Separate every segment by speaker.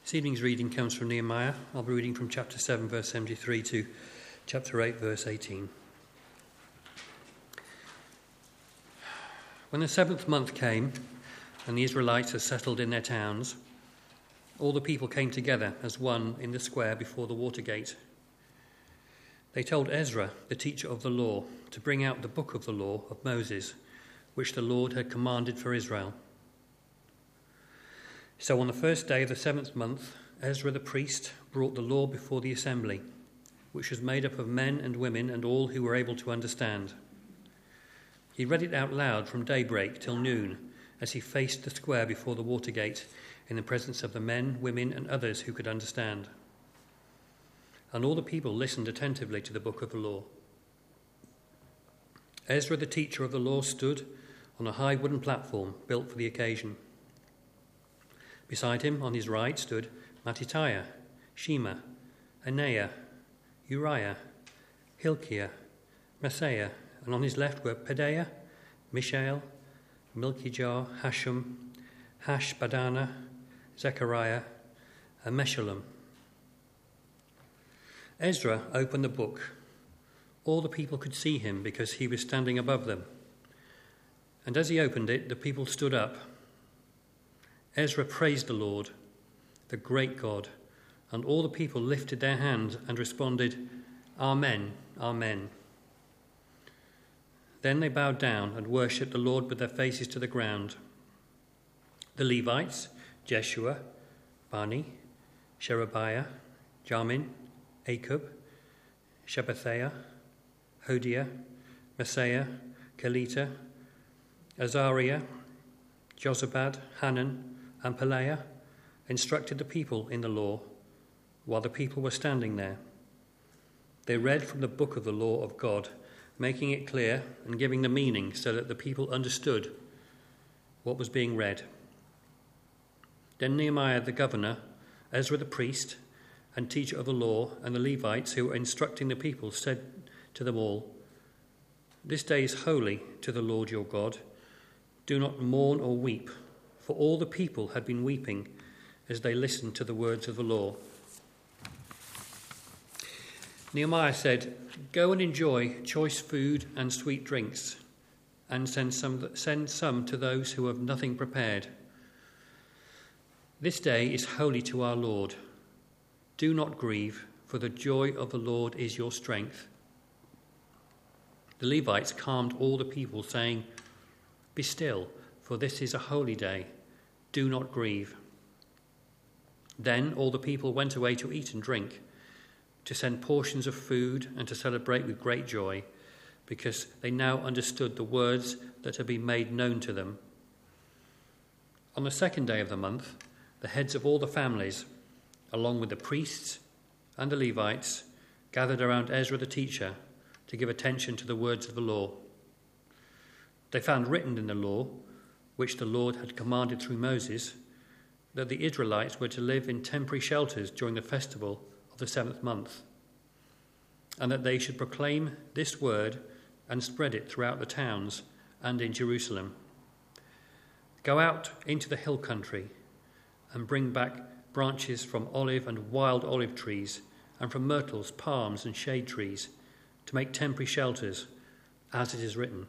Speaker 1: This evening's reading comes from Nehemiah. I'll be reading from chapter 7, verse 73 to chapter 8, verse 18. When the 7th month came and the Israelites had settled in their towns, all the people came together as one in the square before the water gate. They told Ezra, the teacher of the law, to bring out the book of the law of Moses, which the Lord had commanded for Israel. So on the first day of the 7th month, Ezra the priest brought the law before the assembly, which was made up of men and women and all who were able to understand. He read it out loud from daybreak till noon, as he faced the square before the water gate, in the presence of the men, women, and others who could understand. And all the people listened attentively to the book of the law. Ezra, the teacher of the law, stood on a high wooden platform built for the occasion. Beside him, on his right, stood Mattithiah, Shema, Anaiah, Uriah, Hilkiah, Maaseiah, and on his left were Pedaiah, Mishael, Malchijah, Hashum, Hashbaddanah, Zechariah, and Meshullam. Ezra opened the book. All the people could see him because he was standing above them. And as he opened it, the people stood up. Ezra praised the Lord, the great God, and all the people lifted their hands and responded, Amen, Amen. Then they bowed down and worshipped the Lord with their faces to the ground. The Levites, Jeshua, Bani, Sherebiah, Jamin, Akub, Shabbathiah, Hodiah, Maaseiah, Kelita, Azariah, Jozabad, Hanan, and Pelaiah, instructed the people in the law while the people were standing there. They read from the book of the law of God, making it clear and giving the meaning so that the people understood what was being read. Then Nehemiah the governor, Ezra the priest and teacher of the law, and the Levites who were instructing the people said to them all, This day is holy to the Lord your God. Do not mourn or weep, for all the people had been weeping as they listened to the words of the law. Nehemiah said, Go and enjoy choice food and sweet drinks, and send some to those who have nothing prepared. This day is holy to our Lord. Do not grieve, for the joy of the Lord is your strength. The Levites calmed all the people, saying, Be still, for this is a holy day. Do not grieve. Then all the people went away to eat and drink, to send portions of food and to celebrate with great joy, because they now understood the words that had been made known to them. On the 2nd day of the month, the heads of all the families, along with the priests and the Levites, gathered around Ezra the teacher to give attention to the words of the law. They found written in the law, which the Lord had commanded through Moses, that the Israelites were to live in temporary shelters during the festival of the 7th month, and that they should proclaim this word and spread it throughout the towns and in Jerusalem. Go out into the hill country and bring back branches from olive and wild olive trees, and from myrtles, palms, and shade trees, to make temporary shelters, as it is written.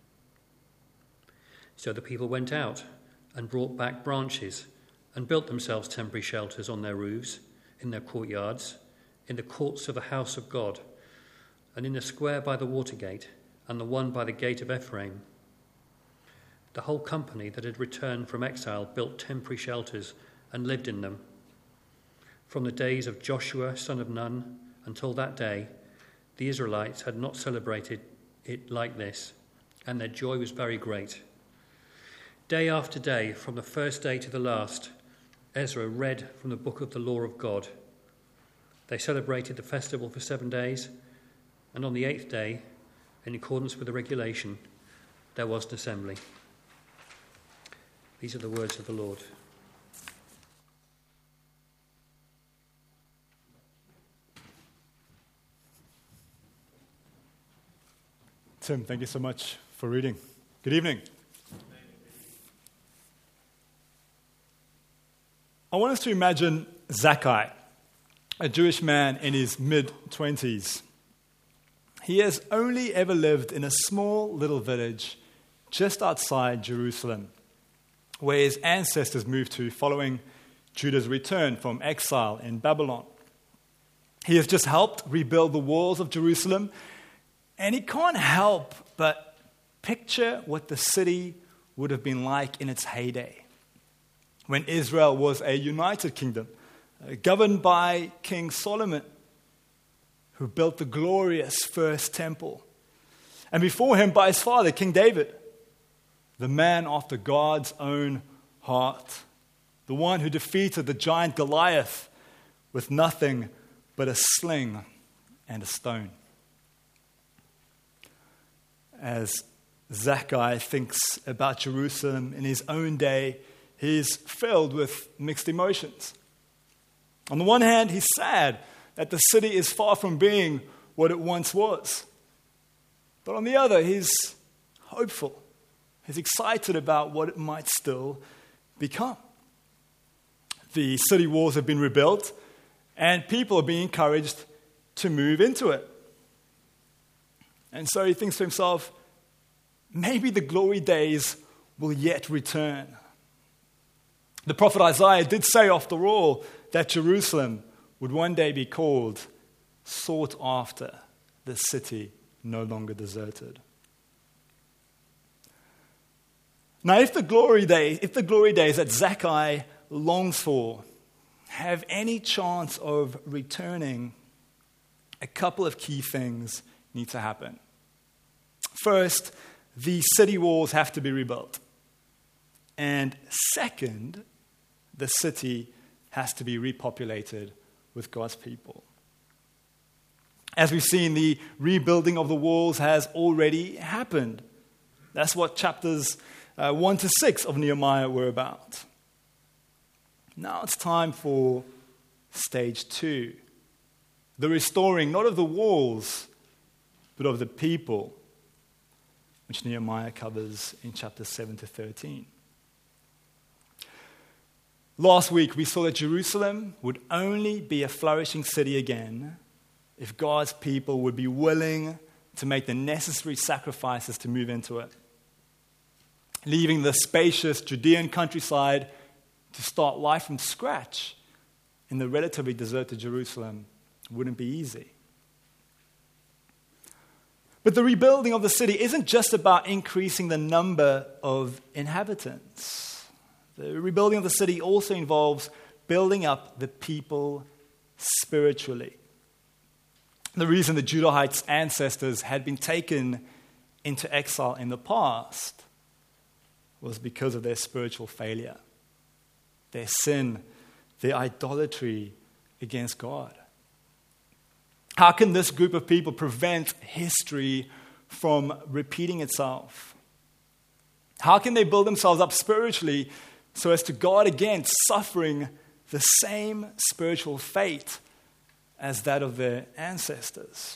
Speaker 1: So the people went out and brought back branches and built themselves temporary shelters on their roofs, in their courtyards, in the courts of the house of God, and in the square by the water gate, and the one by the gate of Ephraim. The whole company that had returned from exile built temporary shelters and lived in them. From the days of Joshua, son of Nun, until that day, the Israelites had not celebrated it like this, and their joy was very great. Day after day, from the first day to the last, Ezra read from the book of the law of God. They celebrated the festival for 7 days, and on the 8th day, in accordance with the regulation, there was an assembly. These are the words of the Lord.
Speaker 2: Tim, thank you so much for reading. Good evening. I want us to imagine Zakkai, a Jewish man in his mid-20s. He has only ever lived in a small little village just outside Jerusalem, where his ancestors moved to following Judah's return from exile in Babylon. He has just helped rebuild the walls of Jerusalem, and he can't help but picture what the city would have been like in its heyday, when Israel was a united kingdom, governed by King Solomon, who built the glorious first temple. And before him, by his father, King David, the man after God's own heart, the one who defeated the giant Goliath with nothing but a sling and a stone. As Zakkai thinks about Jerusalem in his own day, he's filled with mixed emotions. On the one hand, he's sad that the city is far from being what it once was. But on the other, he's hopeful. He's excited about what it might still become. The city walls have been rebuilt, and people are being encouraged to move into it. And so he thinks to himself, maybe the glory days will yet return. The prophet Isaiah did say, after all, that Jerusalem would one day be called sought after, the city no longer deserted. Now, if the glory days that Zakkai longs for have any chance of returning, a couple of key things need to happen. First, the city walls have to be rebuilt. And second, the city has to be repopulated with God's people. As we've seen, the rebuilding of the walls has already happened. That's what chapters 1 to 6 of Nehemiah were about. Now it's time for stage 2, the restoring not of the walls, but of the people, which Nehemiah covers in chapters 7 to 13. Last week, we saw that Jerusalem would only be a flourishing city again if God's people would be willing to make the necessary sacrifices to move into it. Leaving the spacious Judean countryside to start life from scratch in the relatively deserted Jerusalem wouldn't be easy. But the rebuilding of the city isn't just about increasing the number of inhabitants. The rebuilding of the city also involves building up the people spiritually. The reason the Judahites' ancestors had been taken into exile in the past was because of their spiritual failure, their sin, their idolatry against God. How can this group of people prevent history from repeating itself? How can they build themselves up spiritually so as to guard against suffering the same spiritual fate as that of their ancestors?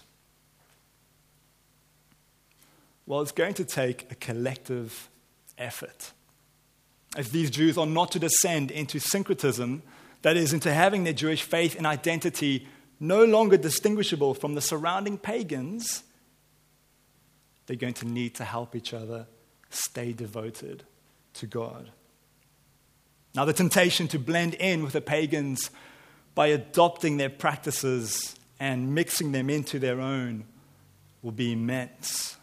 Speaker 2: Well, it's going to take a collective effort. If these Jews are not to descend into syncretism, that is, into having their Jewish faith and identity no longer distinguishable from the surrounding pagans, they're going to need to help each other stay devoted to God. Now, the temptation to blend in with the pagans by adopting their practices and mixing them into their own will be immense.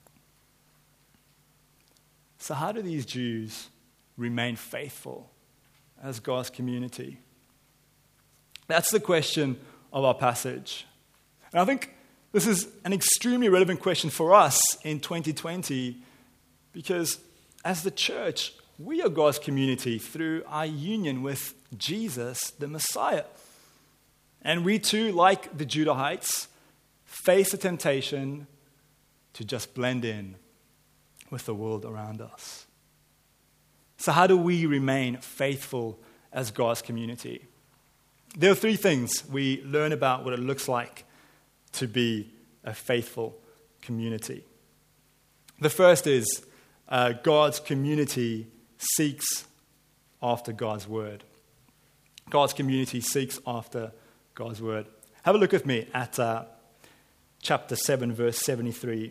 Speaker 2: So how do these Jews remain faithful as God's community? That's the question of our passage. And I think this is an extremely relevant question for us in 2020 because as the church, we are God's community through our union with Jesus, the Messiah. And we too, like the Judahites, face a temptation to just blend in with the world around us. So how do we remain faithful as God's community? There are 3 things we learn about what it looks like to be a faithful community. The first is God's community seeks after God's word. God's community seeks after God's word. Have a look with me at chapter 7, verse 73.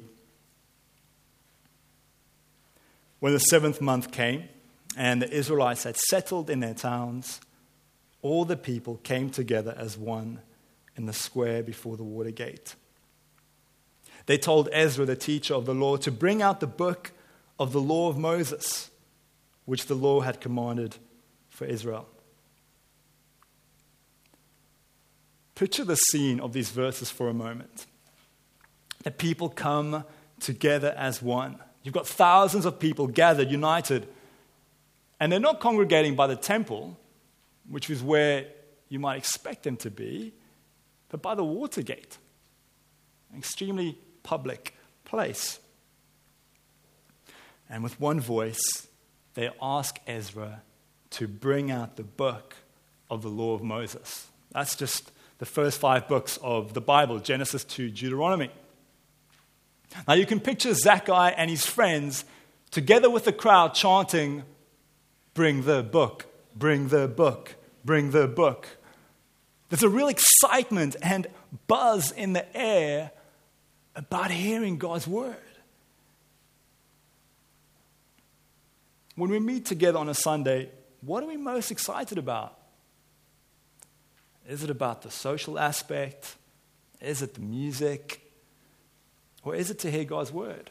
Speaker 2: When the 7th month came and the Israelites had settled in their towns, all the people came together as one in the square before the water gate. They told Ezra, the teacher of the law, to bring out the book of the law of Moses, which the law had commanded for Israel. Picture the scene of these verses for a moment. The people come together as one. You've got thousands of people gathered, united, and they're not congregating by the temple, which is where you might expect them to be, but by the water gate, an extremely public place. And with one voice, they ask Ezra to bring out the book of the law of Moses. That's just the first 5 books of the Bible, Genesis to Deuteronomy. Now you can picture Zacchaeus and his friends together with the crowd chanting, "Bring the book, bring the book, bring the book." There's a real excitement and buzz in the air about hearing God's word. When we meet together on a Sunday, what are we most excited about? Is it about the social aspect? Is it the music? Or is it to hear God's word?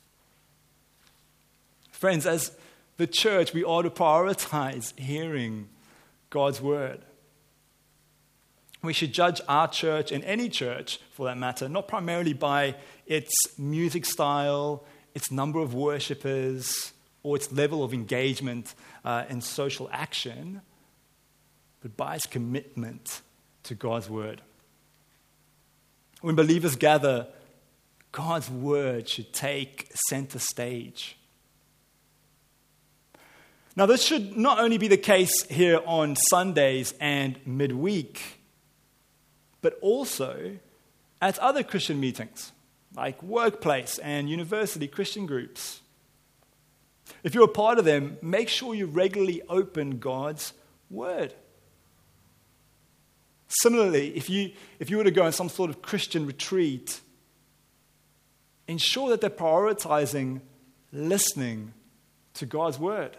Speaker 2: Friends, as the church, we ought to prioritize hearing God's word. We should judge our church, and any church for that matter, not primarily by its music style, its number of worshipers, or its level of engagement in social action, but by its commitment to God's word. When believers gather, God's word should take center stage. Now, this should not only be the case here on Sundays and midweek, but also at other Christian meetings, like workplace and university Christian groups. If you're a part of them, make sure you regularly open God's word. Similarly, if you were to go on some sort of Christian retreat, ensure that they're prioritizing listening to God's word.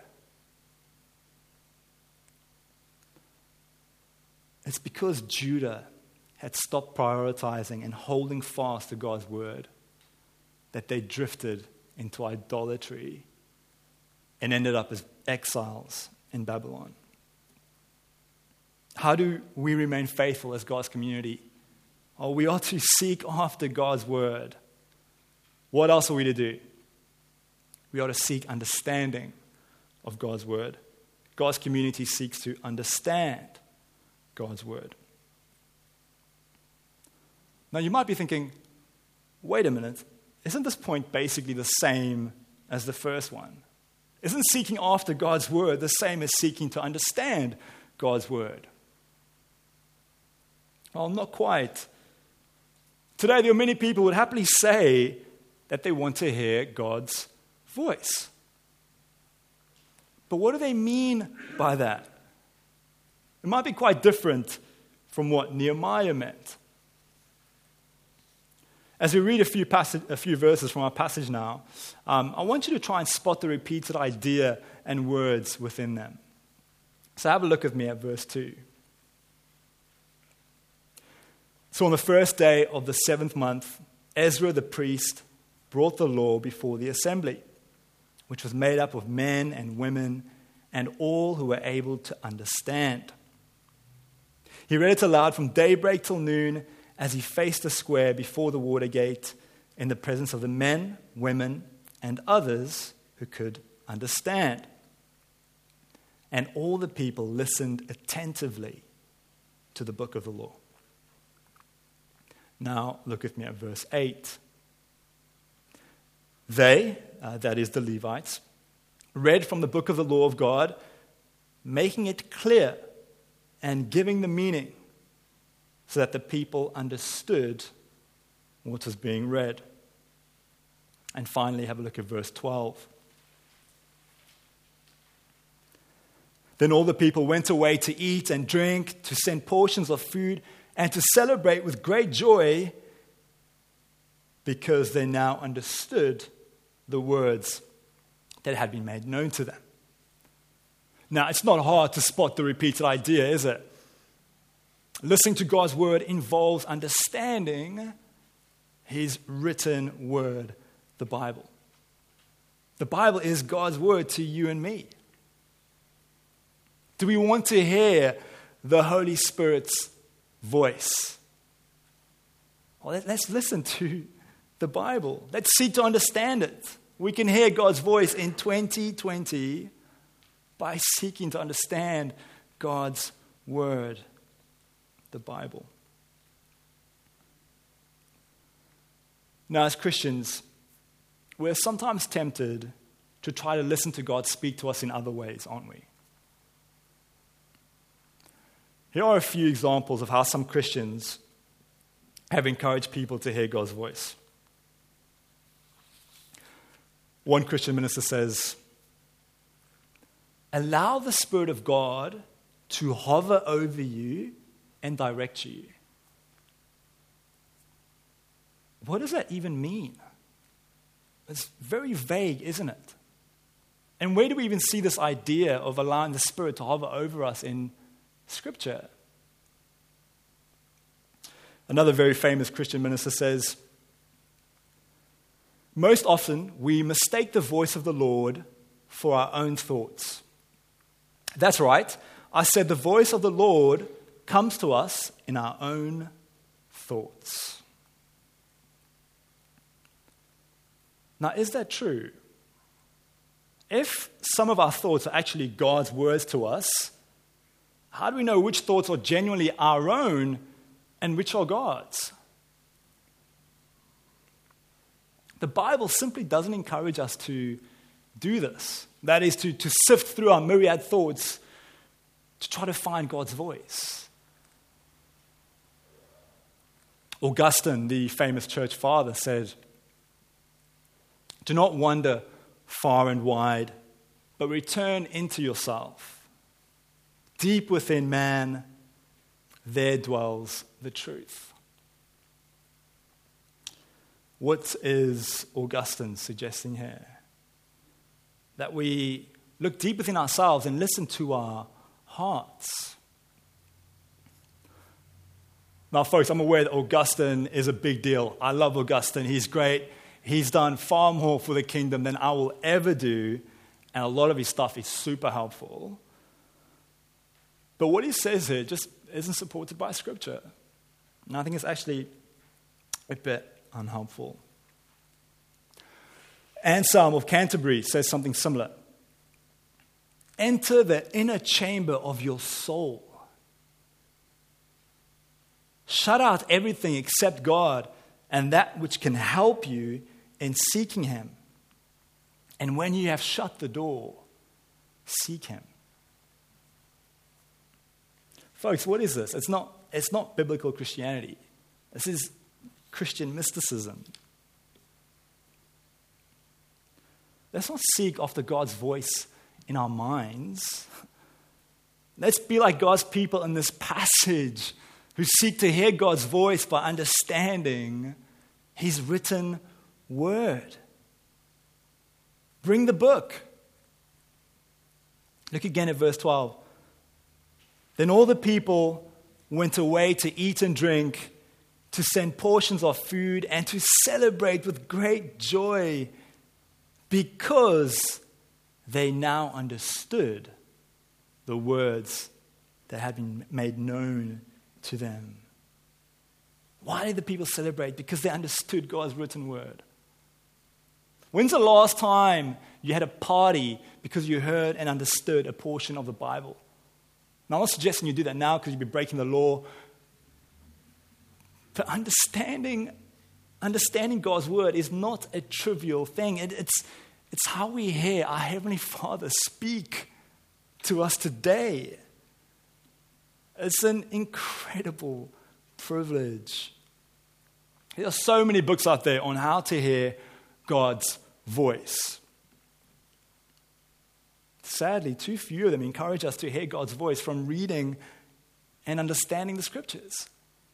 Speaker 2: It's because Judah had stopped prioritizing and holding fast to God's word that they drifted into idolatry and ended up as exiles in Babylon. How do we remain faithful as God's community? Oh, we ought to seek after God's word. What else are we to do? We ought to seek understanding of God's word. God's community seeks to understand God's word. Now you might be thinking, wait a minute, isn't this point basically the same as the first one? Isn't seeking after God's word the same as seeking to understand God's word? Well, not quite. Today there are many people who would happily say that they want to hear God's voice. But what do they mean by that? It might be quite different from what Nehemiah meant. As we read a few verses from our passage now, I want you to try and spot the repeated idea and words within them. So have a look with me at verse 2. So on the first day of the 7th month, Ezra the priest brought the law before the assembly, which was made up of men and women and all who were able to understand. He read it aloud from daybreak till noon as he faced the square before the water gate in the presence of the men, women, and others who could understand. And all the people listened attentively to the book of the law. Now look with me at verse 8. They, that is the Levites, read from the book of the law of God, making it clear and giving the meaning so that the people understood what was being read. And finally, have a look at verse 12. Then all the people went away to eat and drink, to send portions of food, and to celebrate with great joy because they now understood the words that had been made known to them. Now, it's not hard to spot the repeated idea, is it? Listening to God's word involves understanding his written word, the Bible. The Bible is God's word to you and me. Do we want to hear the Holy Spirit's voice? Well, let's listen to the Bible. Let's seek to understand it. We can hear God's voice in 2020 by seeking to understand God's word, the Bible. Now, as Christians, we're sometimes tempted to try to listen to God speak to us in other ways, aren't we? Here are a few examples of how some Christians have encouraged people to hear God's voice. One Christian minister says, "Allow the Spirit of God to hover over you and direct you." What does that even mean? It's very vague, isn't it? And where do we even see this idea of allowing the Spirit to hover over us in Scripture? Another very famous Christian minister says, "Most often we mistake the voice of the Lord for our own thoughts." That's right. I said the voice of the Lord comes to us in our own thoughts. Now, is that true? If some of our thoughts are actually God's words to us, how do we know which thoughts are genuinely our own and which are God's? The Bible simply doesn't encourage us to do this. That is, to sift through our myriad thoughts to try to find God's voice. Augustine, the famous church father, said, "Do not wander far and wide, but return into yourself. Deep within man, there dwells the truth." What is Augustine suggesting here? That we look deep within ourselves and listen to our hearts. Now, folks, I'm aware that Augustine is a big deal. I love Augustine. He's great. He's done far more for the kingdom than I will ever do, and a lot of his stuff is super helpful. But what he says here just isn't supported by Scripture. And I think it's actually a bit unhelpful. Anselm of Canterbury says something similar. "Enter the inner chamber of your soul. Shut out everything except God and that which can help you in seeking Him. And when you have shut the door, seek Him." Folks, what is this? It's not biblical Christianity. This is Christian mysticism. Let's not seek after God's voice in our minds. Let's be like God's people in this passage who seek to hear God's voice by understanding His written word. Bring the book. Look again at verse 12. "Then all the people went away to eat and drink, to send portions of food, and to celebrate with great joy because they now understood the words that had been made known to them." Why did the people celebrate? Because they understood God's written word. When's the last time you had a party because you heard and understood a portion of the Bible? Now, I'm not suggesting you do that now because you'd be breaking the law. But understanding God's word is not a trivial thing. It's how we hear our Heavenly Father speak to us today. It's an incredible privilege. There are so many books out there on how to hear God's voice. Sadly, too few of them encourage us to hear God's voice from reading and understanding the Scriptures.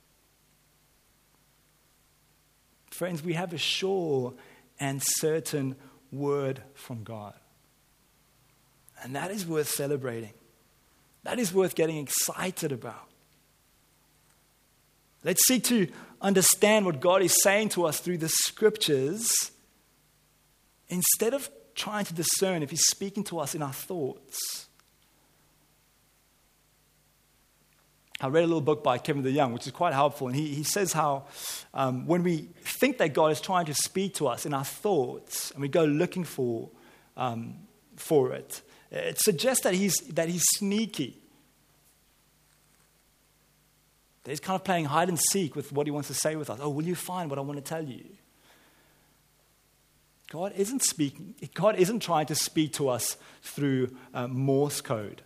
Speaker 2: Friends, we have a sure and certain word from God. And that is worth celebrating. That is worth getting excited about. Let's seek to understand what God is saying to us through the Scriptures instead of trying to discern if He's speaking to us in our thoughts. I read a little book by Kevin DeYoung, which is quite helpful, and he says how when we think that God is trying to speak to us in our thoughts, and we go looking for it, it suggests that he's sneaky. That he's kind of playing hide and seek with what He wants to say with us. Oh, will you find what I want to tell you? God isn't speaking. God isn't trying to speak to us through Morse code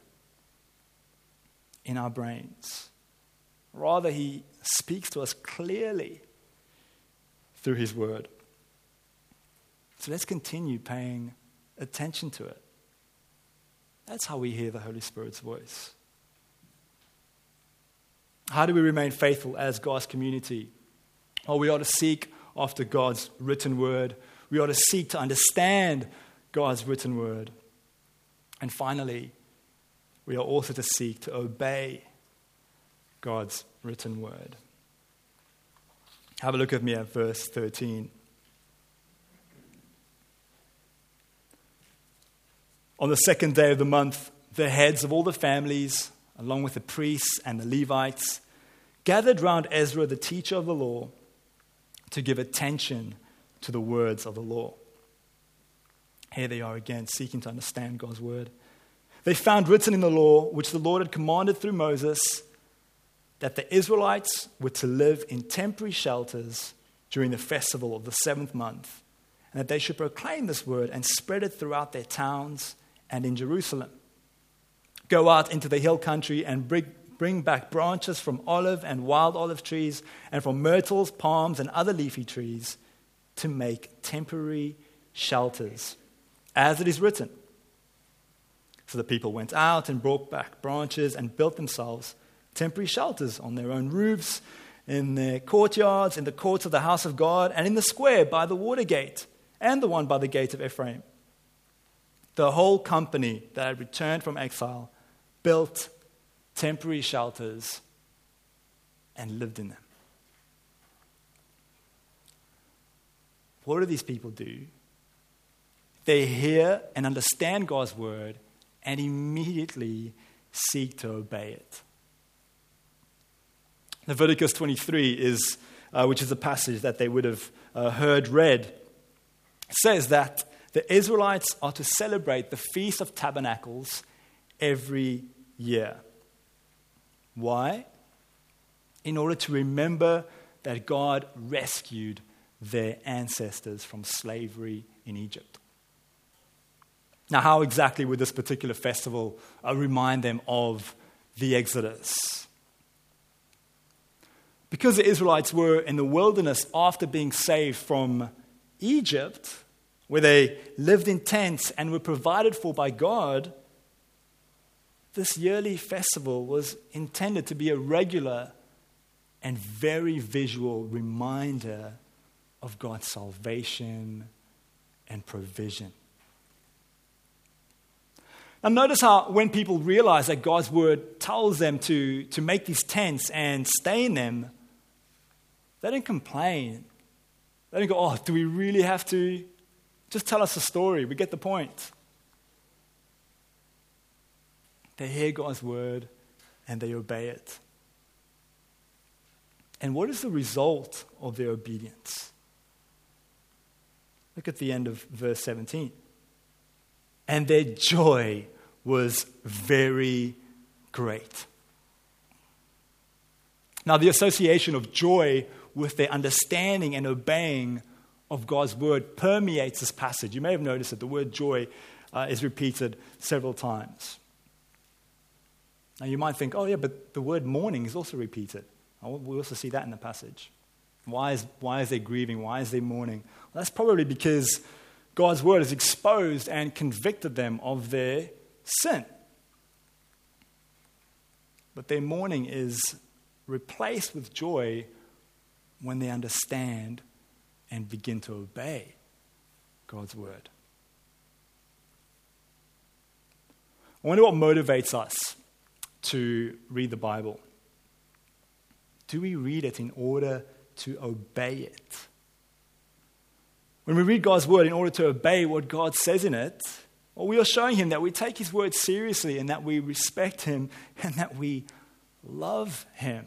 Speaker 2: in our brains. Rather, He speaks to us clearly through His word. So let's continue paying attention to it. That's how we hear the Holy Spirit's voice. How do we remain faithful as God's community? Well, we ought to seek after God's written word. We ought to seek to understand God's written word. And finally, we are also to seek to obey God's written word. Have a look with me at verse 13. On the second day of the month, the heads of all the families, along with the priests and the Levites, gathered round Ezra, the teacher of the law, to give attention to the words of the law. Here they are again, seeking to understand God's word. They found written in the law, which the Lord had commanded through Moses, that the Israelites were to live in temporary shelters during the festival of the 7th month, and that they should proclaim this word and spread it throughout their towns and in Jerusalem. Go out into the hill country and bring back branches from olive and wild olive trees and from myrtles, palms, and other leafy trees to make temporary shelters, as it is written. So the people went out and brought back branches and built themselves temporary shelters on their own roofs, in their courtyards, in the courts of the house of God, and in the square by the water gate, and the one by the gate of Ephraim. The whole company that had returned from exile built temporary shelters and lived in them. What do these people do? They hear and understand God's word and immediately seek to obey it. Leviticus 23 which is a passage that they would have heard read, says that the Israelites are to celebrate the Feast of Tabernacles every year. Why? In order to remember that God rescued their ancestors from slavery in Egypt. Now, how exactly would this particular festival remind them of the Exodus? Because the Israelites were in the wilderness after being saved from Egypt, where they lived in tents and were provided for by God, this yearly festival was intended to be a regular and very visual reminder of God's salvation and provision. Now notice how when people realize that God's word tells them to make these tents and stay in them, they don't complain. They don't go, oh, do we really have to? Just tell us a story. We get the point. They hear God's word and they obey it. And what is the result of their obedience? Look at the end of verse 17. And their joy was very great. Now, the association of joy with their understanding and obeying of God's word permeates this passage. You may have noticed that the word joy is repeated several times. Now, you might think, oh yeah, but the word mourning is also repeated. We also see that in the passage. Why is they grieving? Why is they mourning? Well, that's probably because God's word has exposed and convicted them of their sin. But their mourning is replaced with joy when they understand and begin to obey God's word. I wonder what motivates us to read the Bible. Do we read it in order to obey it? When we read God's word in order to obey what God says in it, well, we are showing him that we take his word seriously and that we respect him and that we love him.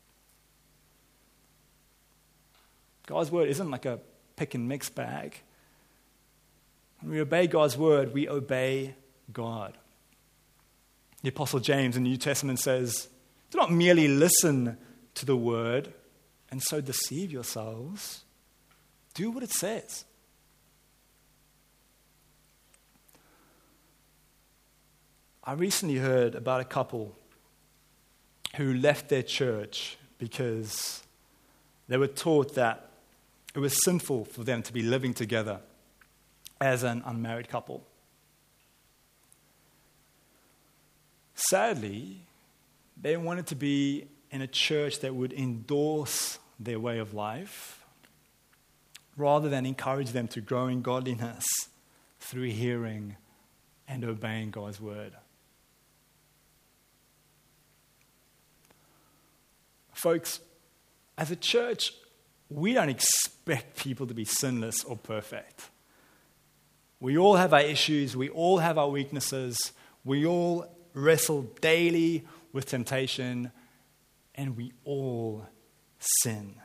Speaker 2: God's word isn't like a pick and mix bag. When we obey God's word, we obey God. The Apostle James in the New Testament says, do not merely listen to the word and so deceive yourselves. Do what it says. I recently heard about a couple who left their church because they were taught that it was sinful for them to be living together as an unmarried couple. Sadly, they wanted to be in a church that would endorse their way of life rather than encourage them to grow in godliness through hearing and obeying God's word. Folks, as a church, we don't expect people to be sinless or perfect. We all have our issues. We all have our weaknesses. We all wrestle daily with temptation, and we all sin.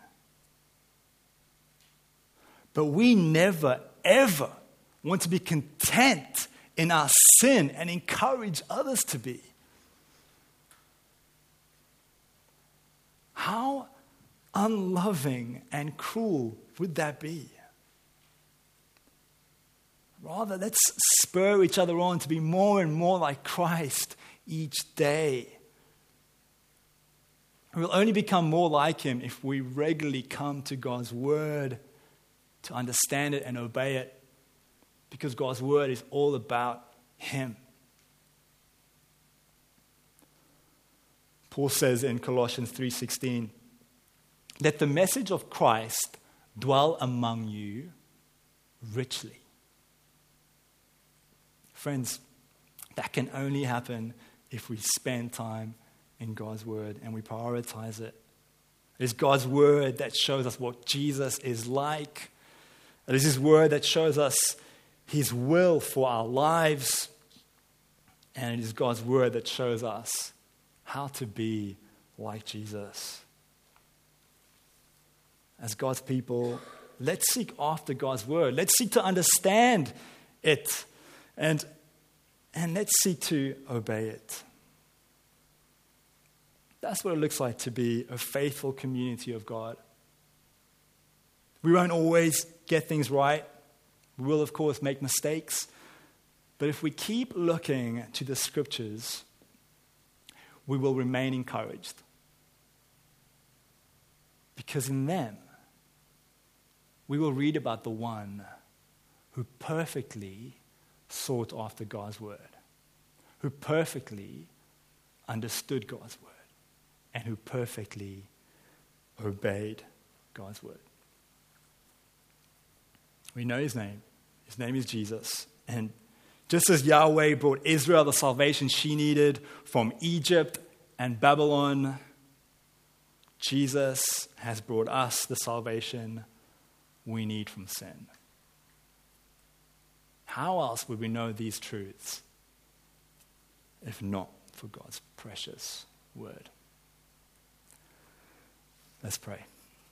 Speaker 2: But we never, ever want to be content in our sin and encourage others to be. How unloving and cruel would that be? Rather, let's spur each other on to be more and more like Christ each day. We'll only become more like him if we regularly come to God's word to understand it and obey it, because God's word is all about him. Paul says in Colossians 3:16, let the message of Christ dwell among you richly. Friends, that can only happen if we spend time in God's word and we prioritize it. It is God's word that shows us what Jesus is like. It is his word that shows us his will for our lives. And it is God's word that shows us how to be like Jesus. As God's people, let's seek after God's word. Let's seek to understand it. And let's seek to obey it. That's what it looks like to be a faithful community of God. We won't always get things right. We will, of course, make mistakes. But if we keep looking to the scriptures, we will remain encouraged. Because in them, we will read about the one who perfectly sought after God's word, who perfectly understood God's word, and who perfectly obeyed God's word. We know his name. His name is Jesus. And just as Yahweh brought Israel the salvation she needed from Egypt and Babylon, Jesus has brought us the salvation we need from sin. How else would we know these truths if not for God's precious word? Let's pray.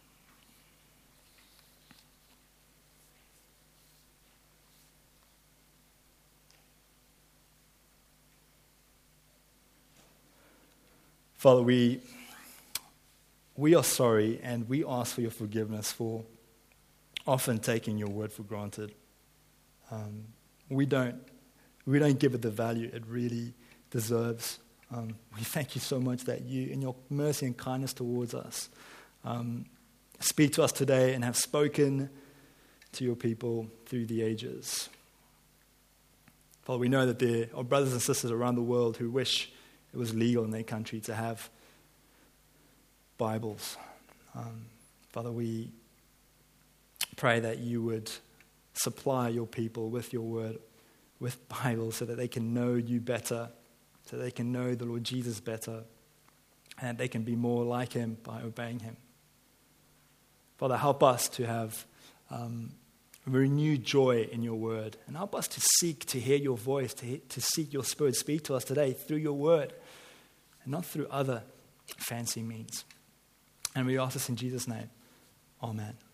Speaker 2: Father, we are sorry and we ask for your forgiveness for often taking your word for granted. We don't give it the value it really deserves. We thank you so much that you, in your mercy and kindness towards us, speak to us today and have spoken to your people through the ages. Father, we know that there are brothers and sisters around the world who wish it was legal in their country to have Bibles. Father, we pray that you would supply your people with your word, with Bibles, so that they can know you better, so they can know the Lord Jesus better, and they can be more like him by obeying him. Father, help us to have renewed joy in your word, and help us to seek to hear your voice, to seek your Spirit speak to us today through your word, and not through other fancy means. And we ask this in Jesus' name. Amen.